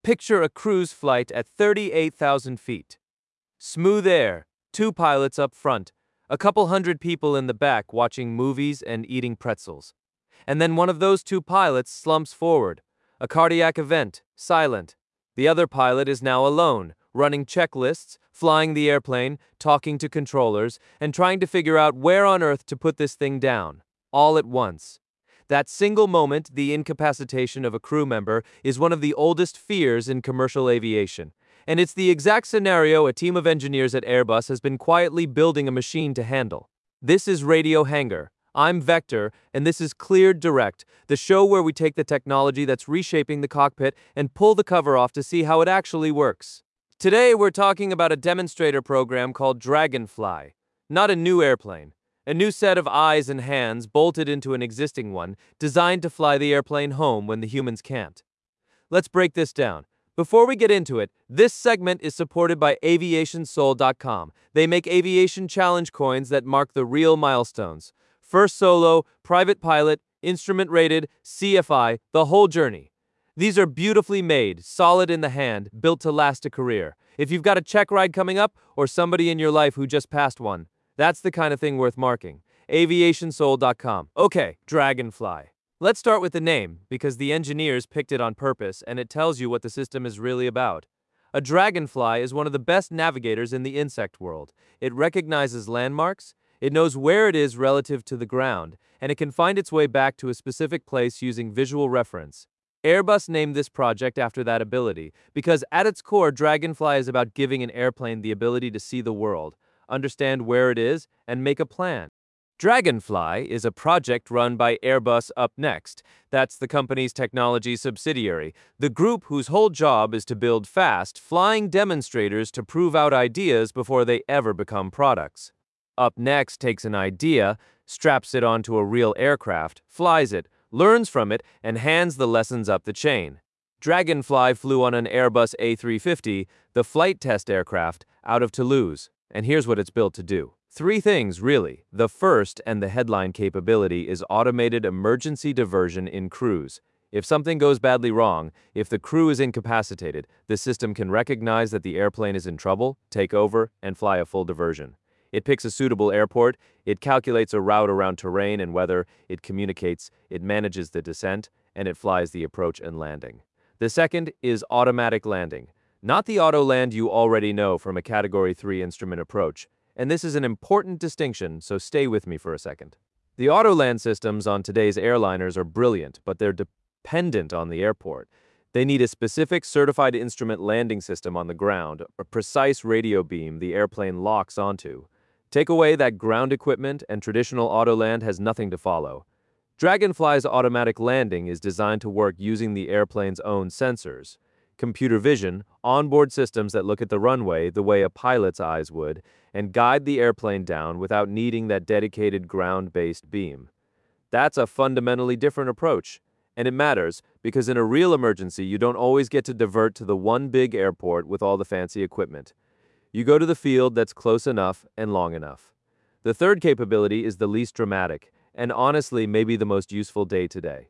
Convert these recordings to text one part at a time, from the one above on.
Picture a cruise flight at 38,000 feet. Smooth air, two pilots up front, a couple hundred people in the back watching movies and eating pretzels. And then one of those two pilots slumps forward. A cardiac event, silent. The other pilot is now alone, running checklists, flying the airplane, talking to controllers, and trying to figure out where on earth to put this thing down, all at once. That single moment, the incapacitation of a crew member, is one of the oldest fears in commercial aviation. And it's the exact scenario a team of engineers at Airbus has been quietly building a machine to handle. This is Radio Hangar. I'm Vector, and this is Cleared Direct, the show where we take the technology that's reshaping the cockpit and pull the cover off to see how it actually works. Today, we're talking about a demonstrator program called Dragonfly. Not a new airplane. A new set of eyes and hands bolted into an existing one, designed to fly the airplane home when the humans can't. Let's break this down. Before we get into it, this segment is supported by AviationSoul.com. They make aviation challenge coins that mark the real milestones. First solo, private pilot, instrument rated, CFI, the whole journey. These are beautifully made, solid in the hand, built to last a career. If you've got a check ride coming up, or somebody in your life who just passed one, that's the kind of thing worth marking. AviationSoul.com. Okay, Dragonfly. Let's start with the name, because the engineers picked it on purpose, and it tells you what the system is really about. A dragonfly is one of the best navigators in the insect world. It recognizes landmarks, it knows where it is relative to the ground, and it can find its way back to a specific place using visual reference. Airbus named this project after that ability, because at its core, Dragonfly is about giving an airplane the ability to see the world, understand where it is, and make a plan. Dragonfly is a project run by Airbus Up Next. That's the company's technology subsidiary, the group whose whole job is to build fast, flying demonstrators to prove out ideas before they ever become products. Up Next takes an idea, straps it onto a real aircraft, flies it, learns from it, and hands the lessons up the chain. Dragonfly flew on an Airbus A350, the flight test aircraft, out of Toulouse. And here's what it's built to do. Three things, really. The first, and the headline capability, is automated emergency diversion in cruise. If something goes badly wrong, if the crew is incapacitated, the system can recognize that the airplane is in trouble, take over, and fly a full diversion. It picks a suitable airport, it calculates a route around terrain and weather, it communicates, it manages the descent, and it flies the approach and landing. The second is automatic landing. Not the auto land you already know from a Category 3 instrument approach. And this is an important distinction, so stay with me for a second. The auto land systems on today's airliners are brilliant, but they're dependent on the airport. They need a specific certified instrument landing system on the ground, a precise radio beam the airplane locks onto. Take away that ground equipment and traditional auto land has nothing to follow. Dragonfly's automatic landing is designed to work using the airplane's own sensors. Computer vision, onboard systems that look at the runway the way a pilot's eyes would, and guide the airplane down without needing that dedicated ground-based beam. That's a fundamentally different approach, and it matters because in a real emergency you don't always get to divert to the one big airport with all the fancy equipment. You go to the field that's close enough and long enough. The third capability is the least dramatic, and honestly maybe the most useful day to day.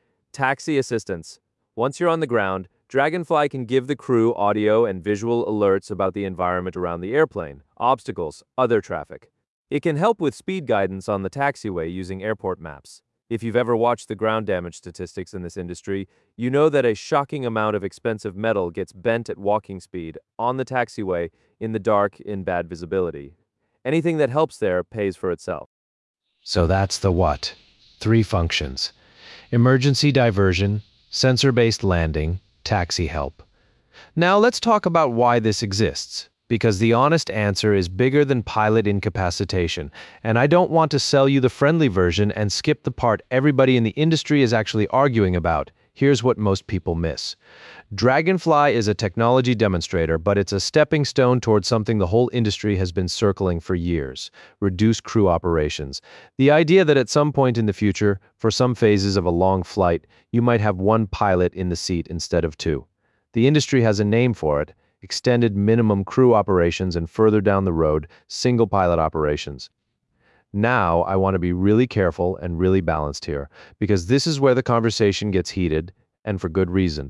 Taxi assistance. Once you're on the ground, Dragonfly can give the crew audio and visual alerts about the environment around the airplane, obstacles, other traffic. It can help with speed guidance on the taxiway using airport maps. If you've ever watched the ground damage statistics in this industry, you know that a shocking amount of expensive metal gets bent at walking speed, on the taxiway, in the dark, in bad visibility. Anything that helps there pays for itself. So that's the what. 3 functions. Emergency diversion, sensor-based landing, taxi help. Now let's talk about why this exists, because the honest answer is bigger than pilot incapacitation, and I don't want to sell you the friendly version and skip the part everybody in the industry is actually arguing about. Here's what most people miss. Dragonfly is a technology demonstrator, but it's a stepping stone towards something the whole industry has been circling for years: reduced crew operations. The idea that at some point in the future, for some phases of a long flight, you might have one pilot in the seat instead of 2. The industry has a name for it: extended minimum crew operations, and further down the road, single pilot operations. Now, I want to be really careful and really balanced here, because this is where the conversation gets heated, and for good reason.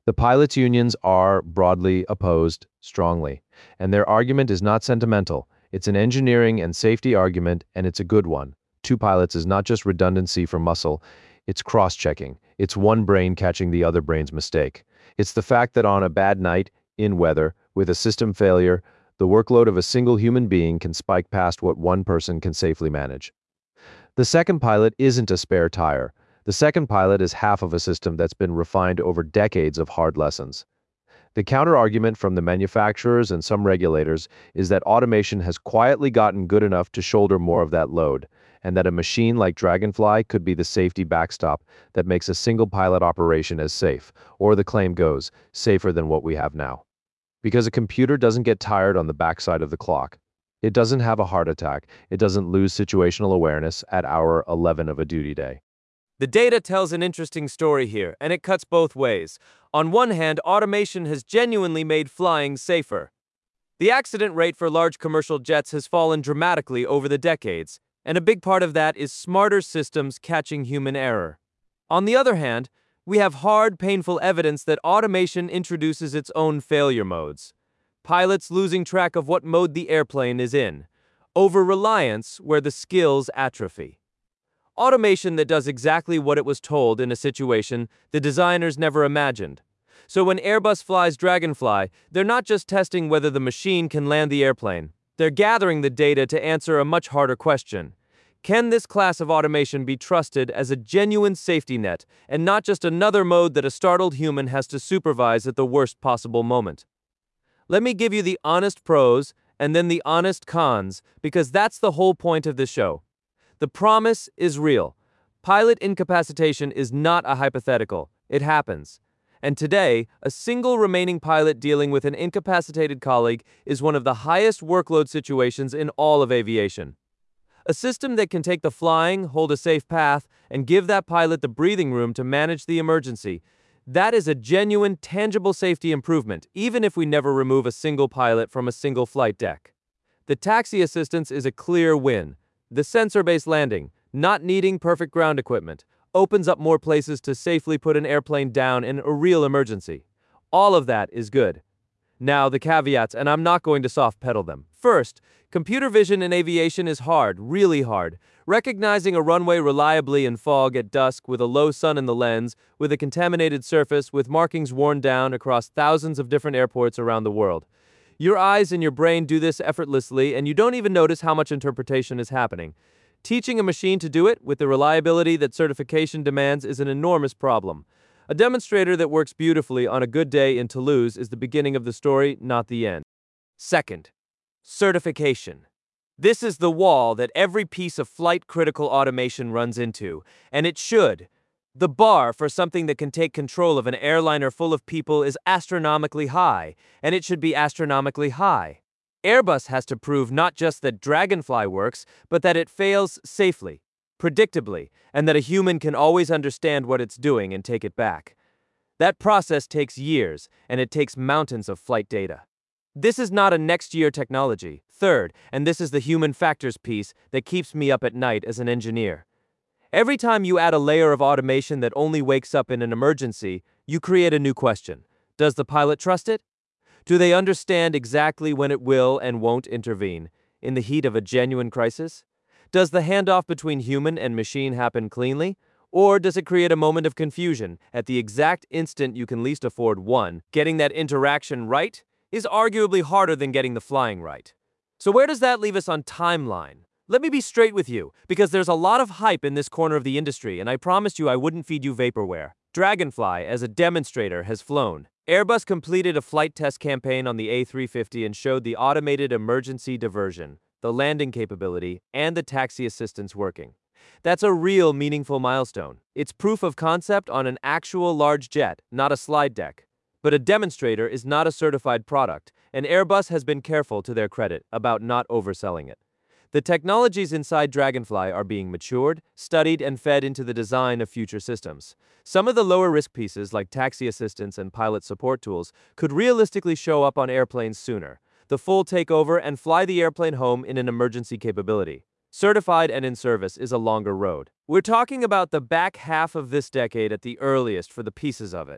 The pilots' unions are broadly opposed strongly, and their argument is not sentimental. It's an engineering and safety argument, and it's a good one. Two pilots is not just redundancy for muscle, it's cross-checking. It's one brain catching the other brain's mistake. It's the fact that on a bad night, in weather, with a system failure, the workload of a single human being can spike past what one person can safely manage. The second pilot isn't a spare tire. The second pilot is half of a system that's been refined over decades of hard lessons. The counter-argument from the manufacturers and some regulators is that automation has quietly gotten good enough to shoulder more of that load, and that a machine like Dragonfly could be the safety backstop that makes a single pilot operation as safe, or the claim goes, safer than what we have now. Because a computer doesn't get tired on the backside of the clock. It doesn't have a heart attack. It doesn't lose situational awareness at hour 11 of a duty day. The data tells an interesting story here, and it cuts both ways. On one hand, automation has genuinely made flying safer. The accident rate for large commercial jets has fallen dramatically over the decades, and a big part of that is smarter systems catching human error. On the other hand, we have hard, painful evidence that automation introduces its own failure modes. Pilots losing track of what mode the airplane is in. Over-reliance where the skills atrophy. Automation that does exactly what it was told in a situation the designers never imagined. So when Airbus flies Dragonfly, they're not just testing whether the machine can land the airplane. They're gathering the data to answer a much harder question. Can this class of automation be trusted as a genuine safety net, and not just another mode that a startled human has to supervise at the worst possible moment? Let me give you the honest pros and then the honest cons, because that's the whole point of the show. The promise is real. Pilot incapacitation is not a hypothetical. It happens. And today, a single remaining pilot dealing with an incapacitated colleague is one of the highest workload situations in all of aviation. A system that can take the flying, hold a safe path, and give that pilot the breathing room to manage the emergency. That is a genuine, tangible safety improvement, even if we never remove a single pilot from a single flight deck. The taxi assistance is a clear win. The sensor-based landing, not needing perfect ground equipment, opens up more places to safely put an airplane down in a real emergency. All of that is good. Now, the caveats, and I'm not going to soft pedal them. First, computer vision in aviation is hard, really hard. Recognizing a runway reliably in fog at dusk with a low sun in the lens, with a contaminated surface, with markings worn down across thousands of different airports around the world. Your eyes and your brain do this effortlessly, and you don't even notice how much interpretation is happening. Teaching a machine to do it with the reliability that certification demands is an enormous problem. A demonstrator that works beautifully on a good day in Toulouse is the beginning of the story, not the end. Second, certification. This is the wall that every piece of flight-critical automation runs into, and it should. The bar for something that can take control of an airliner full of people is astronomically high, and it should be astronomically high. Airbus has to prove not just that Dragonfly works, but that it fails safely, predictably, and that a human can always understand what it's doing and take it back. That process takes years, and it takes mountains of flight data. This is not a next-year technology. Third, and this is the human factors piece that keeps me up at night as an engineer. Every time you add a layer of automation that only wakes up in an emergency, you create a new question. Does the pilot trust it? Do they understand exactly when it will and won't intervene in the heat of a genuine crisis? Does the handoff between human and machine happen cleanly? Or does it create a moment of confusion at the exact instant you can least afford one? Getting that interaction right is arguably harder than getting the flying right. So where does that leave us on timeline? Let me be straight with you, because there's a lot of hype in this corner of the industry, and I promised you I wouldn't feed you vaporware. Dragonfly, as a demonstrator, has flown. Airbus completed a flight test campaign on the A350 and showed the automated emergency diversion, the landing capability, and the taxi assistance working. That's a real meaningful milestone. It's proof of concept on an actual large jet, not a slide deck. But a demonstrator is not a certified product, and Airbus has been careful, to their credit, about not overselling it. The technologies inside Dragonfly are being matured, studied, and fed into the design of future systems. Some of the lower-risk pieces, like taxi assistance and pilot support tools, could realistically show up on airplanes sooner. The full takeover and fly the airplane home in an emergency capability. Certified and in service is a longer road. We're talking about the back half of this decade at the earliest for the pieces of it.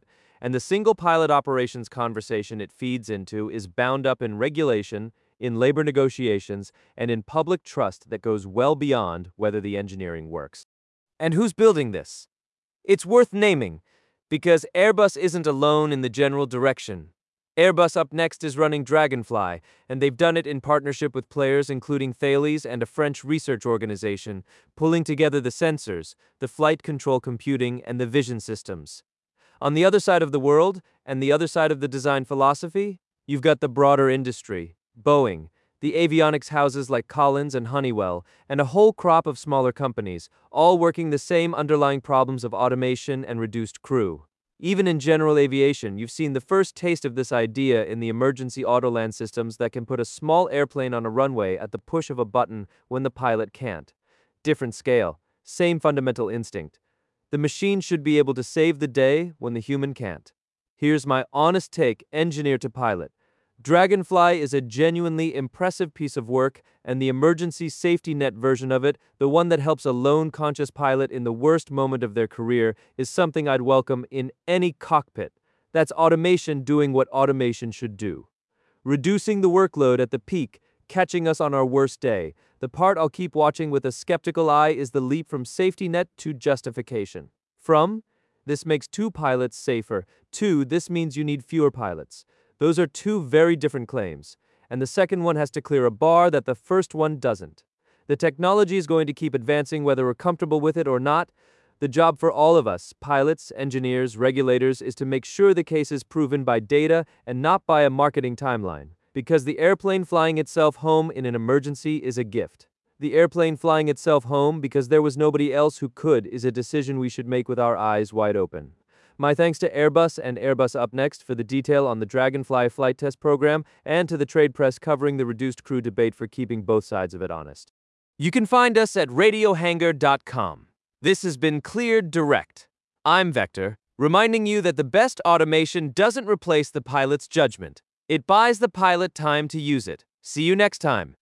And the single pilot operations conversation it feeds into is bound up in regulation, in labor negotiations, and in public trust that goes well beyond whether the engineering works. And who's building this? It's worth naming, because Airbus isn't alone in the general direction. Airbus up next is running Dragonfly, and they've done it in partnership with players including Thales and a French research organization, pulling together the sensors, the flight control computing, and the vision systems. On the other side of the world, and the other side of the design philosophy, you've got the broader industry, Boeing, the avionics houses like Collins and Honeywell, and a whole crop of smaller companies, all working the same underlying problems of automation and reduced crew. Even in general aviation, you've seen the first taste of this idea in the emergency autoland systems that can put a small airplane on a runway at the push of a button when the pilot can't. Different scale, same fundamental instinct. The machine should be able to save the day when the human can't. Here's my honest take, engineer to pilot. Dragonfly is a genuinely impressive piece of work, and the emergency safety net version of it, the one that helps a lone conscious pilot in the worst moment of their career, is something I'd welcome in any cockpit. That's automation doing what automation should do. Reducing the workload at the peak, catching us on our worst day. The part I'll keep watching with a skeptical eye is the leap from safety net to justification. From, this makes 2 pilots safer, to, this means you need fewer pilots. Those are 2 very different claims, and the second one has to clear a bar that the first one doesn't. The technology is going to keep advancing whether we're comfortable with it or not. The job for all of us, pilots, engineers, regulators, is to make sure the case is proven by data and not by a marketing timeline, because the airplane flying itself home in an emergency is a gift. The airplane flying itself home because there was nobody else who could is a decision we should make with our eyes wide open. My thanks to Airbus and Airbus Up Next for the detail on the Dragonfly flight test program, and to the trade press covering the reduced crew debate for keeping both sides of it honest. You can find us at radiohangar.com. This has been Cleared Direct. I'm Vector, reminding you that the best automation doesn't replace the pilot's judgment. It buys the pilot time to use it. See you next time.